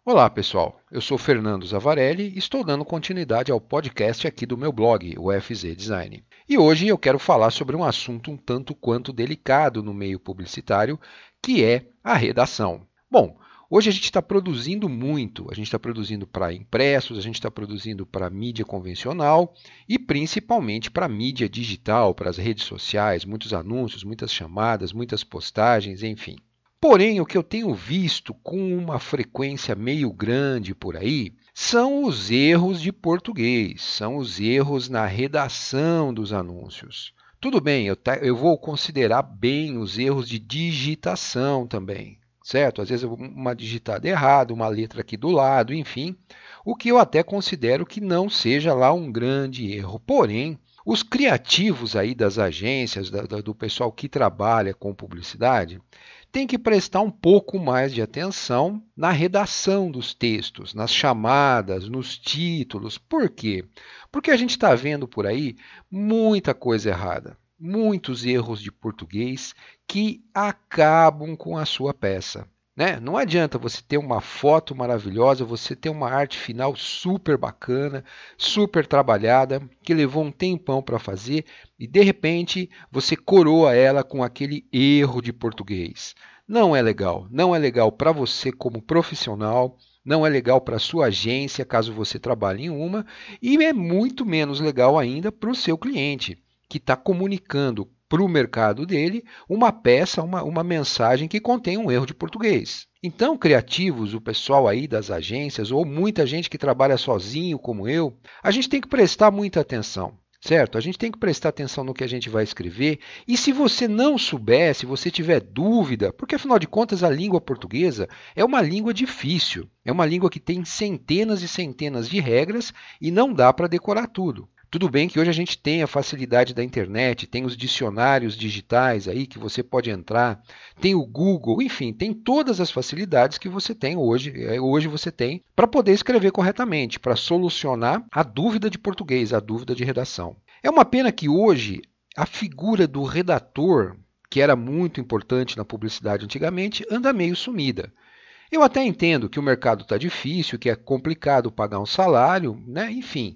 Olá, pessoal. Eu sou Fernando Zavarelli e estou dando continuidade ao podcast aqui do meu blog, o FZ Design. E hoje eu quero falar sobre um assunto um tanto quanto delicado no meio publicitário, que é a redação. Bom, hoje a gente está produzindo muito. A gente está produzindo para impressos, a gente está produzindo para mídia convencional e principalmente para mídia digital, para as redes sociais, muitos anúncios, muitas chamadas, muitas postagens, enfim. Porém, o que eu tenho visto com uma frequência meio grande por aí são os erros de português, são os erros na redação dos anúncios. Tudo bem, eu vou considerar bem os erros de digitação também, certo? Às vezes uma digitada errada, uma letra aqui do lado, enfim, o que eu até considero que não seja lá um grande erro. Porém, os criativos aí das agências, do pessoal que trabalha com publicidade, tem que prestar um pouco mais de atenção na redação dos textos, nas chamadas, nos títulos. Por quê? Porque a gente está vendo por aí muita coisa errada, muitos erros de português que acabam com a sua peça. Né? Não adianta você ter uma foto maravilhosa, você ter uma arte final super bacana, super trabalhada, que levou um tempão para fazer e de repente você coroa ela com aquele erro de português. Não é legal. Não é legal para você como profissional, não é legal para a sua agência, caso você trabalhe em uma, e é muito menos legal ainda para o seu cliente, que está comunicando para o mercado dele uma peça, uma mensagem que contém um erro de português. Então, criativos, o pessoal aí das agências, ou muita gente que trabalha sozinho como eu, a gente tem que prestar muita atenção. Certo? A gente tem que prestar atenção no que a gente vai escrever. E se você não souber, se você tiver dúvida, porque afinal de contas a língua portuguesa é uma língua difícil, é uma língua que tem centenas e centenas de regras e não dá para decorar tudo. Tudo bem que hoje a gente tem a facilidade da internet, tem os dicionários digitais aí que você pode entrar, tem o Google, enfim, tem todas as facilidades que você tem hoje, hoje você tem para poder escrever corretamente, para solucionar a dúvida de português, a dúvida de redação. É uma pena que hoje a figura do redator, que era muito importante na publicidade antigamente, anda meio sumida. Eu até entendo que o mercado está difícil, que é complicado pagar um salário, né? Enfim,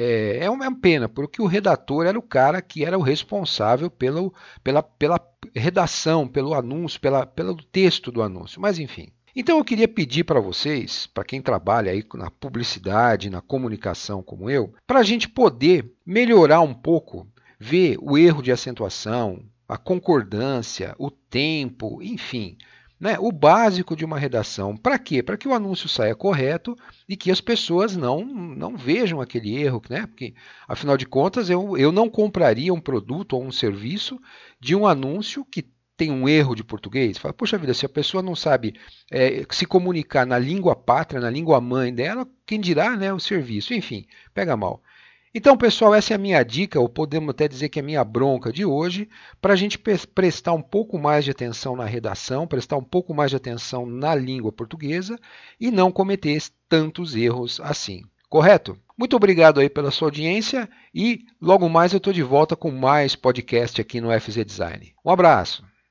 é uma pena, porque o redator era o cara que era o responsável pela redação, pelo anúncio, pelo texto do anúncio. Mas enfim. Então eu queria pedir para vocês, para quem trabalha aí na publicidade, na comunicação como eu, para a gente poder melhorar um pouco, ver o erro de acentuação, a concordância, o tempo, enfim, né, o básico de uma redação. Para quê? Para que o anúncio saia correto e que as pessoas não vejam aquele erro, né? Porque, afinal de contas, eu não compraria um produto ou um serviço de um anúncio que tem um erro de português. Fala, poxa vida, se a pessoa não sabe se comunicar na língua pátria, na língua mãe dela, quem dirá, né, o serviço? Enfim, pega mal. Então, pessoal, essa é a minha dica, ou podemos até dizer que é a minha bronca de hoje, para a gente prestar um pouco mais de atenção na redação, prestar um pouco mais de atenção na língua portuguesa e não cometer tantos erros assim. Correto? Muito obrigado aí pela sua audiência e logo mais eu estou de volta com mais podcast aqui no FZ Design. Um abraço!